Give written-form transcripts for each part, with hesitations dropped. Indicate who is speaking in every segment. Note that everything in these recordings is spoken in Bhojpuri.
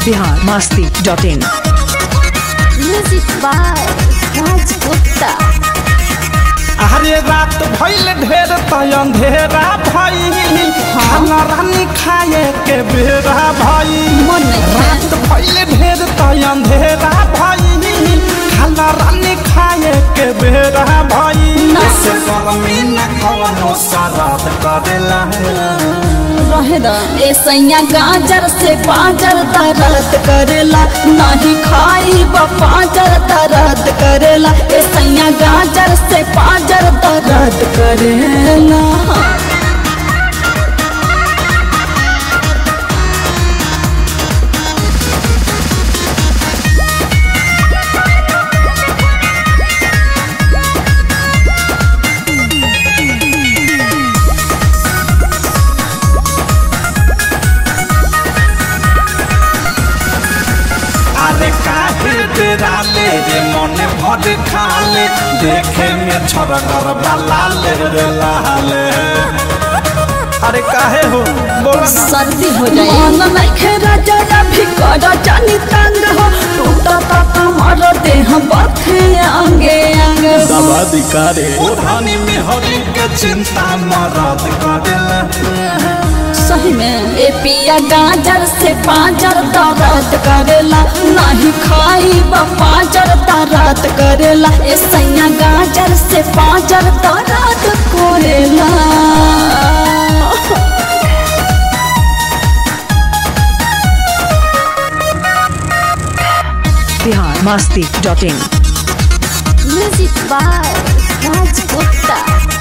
Speaker 1: biharmasti.in
Speaker 2: Music by Raj Gupta।
Speaker 3: अरे रात भइल ढेर त अंधेरा भई खाना रानी खाए के बेरा भई रात भइल ढेर त अंधेरा भई खाना रानी खाए के बेरा भई से गरमी न कवनो सराद करेला
Speaker 2: ए सैया गाजर से पाजर तरत करेला नहीं खाई पाजर तरत करेला ए सैया गाजर से पाजर तरत करेला।
Speaker 3: अरे काहे तेरा ले रे मन भर खाले देखे में छरगर वाला ले रे लाले अरे काहे हो बोल
Speaker 2: सर्दी हो जाए मन नहीं राजा अभी करा जानी तंग हो टूटा ता मारो देह बथे आगे आगे
Speaker 3: दबा दिकारे ओढ़ानी में हरी के चिंता मरद करेला
Speaker 2: सही में ए पिया गाजर से पाजर तरत करेला नहीं खाई पाजर तरत करेला ए सैया गाजर से पाजर तरत करेला।
Speaker 1: biharmasti.in
Speaker 2: Music by Raj Gupta।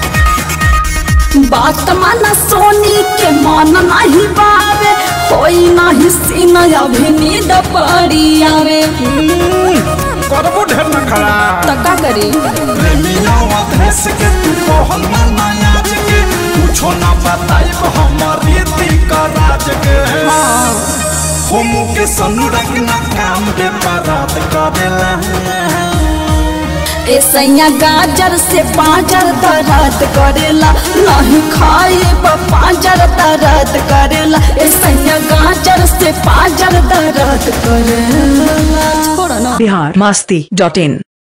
Speaker 2: बात माना सोनी के मन नहीं बावे कोई नहीं सीना अभी नींद पड़ी आवे
Speaker 3: करबो ढेर न खड़ा
Speaker 2: तका करी
Speaker 3: प्रेमिया अधेस के तू कहल ना आज के कुछो ना बताइब हमारी दिका राज के हम के सनुरग ना काम बे परात करेला
Speaker 2: ए सैया गाजर से पाजर तरत करेला नहीं खाई पाजर तरत करेला ए सैया गाजर से पाजर तरत करेला। छोड़ो ना
Speaker 1: biharmasti.in